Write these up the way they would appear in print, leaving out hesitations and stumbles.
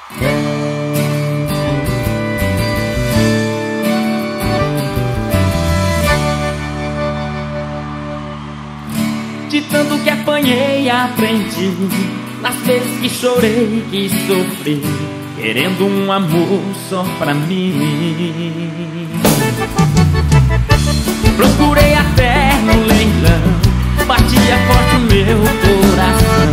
De tanto que apanhei, aprendi. Nas vezes que chorei, que sofri, querendo um amor só pra mim. Procurei até no leilão, batia forte o meu coração.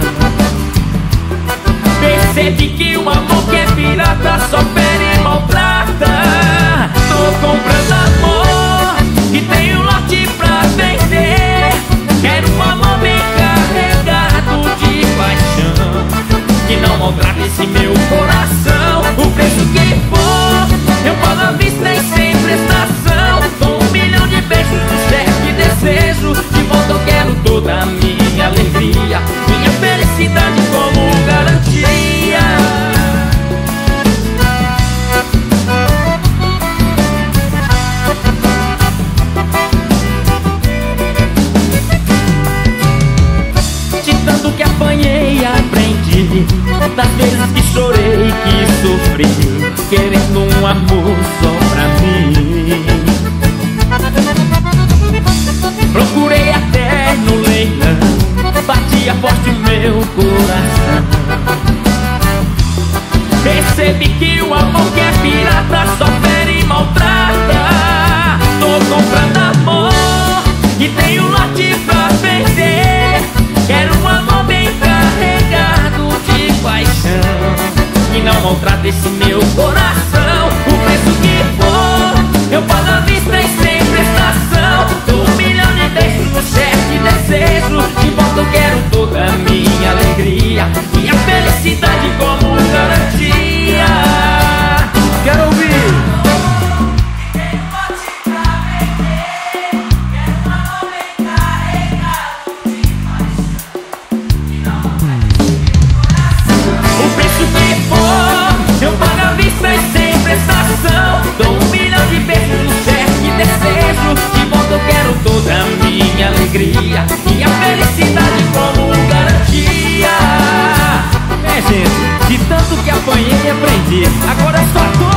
Percebi que o amor que é pirata só fere e maltrata. Tô comprando amor e tenho lote pra vender. Quero um amor bem carregado de paixão, que não maltrate esse meu coração. O preço que for, eu pago à vista e sem prestação. Com 1 milhão de beijos, um cheque de desejo. De volta eu quero toda a minha alegria, minha felicidade como garantia. Que apanhei, aprendi. Das vezes que chorei, que sofri, querendo um amor só pra mim. Procurei até no leilão, batia forte o meu coração. Percebi que o amor que é pirata só fere e maltrata. Tô comprando amor e tenho lote pra vender. Quero um amor bem carregado de paixão, que não maltrata esse meu coração. O preço que for, eu pago à vista e sem prestação. Dou 1 milhão de beijos no cheque de desejo. De volta eu quero toda a minha alegria, minha felicidade como garantia. Quero ouvir. Dou 1 milhão de beijos no cheque de desejo. De volta eu quero toda a minha alegria, minha felicidade como garantia. É, gente, de tanto que apanhei e aprendi, agora só tô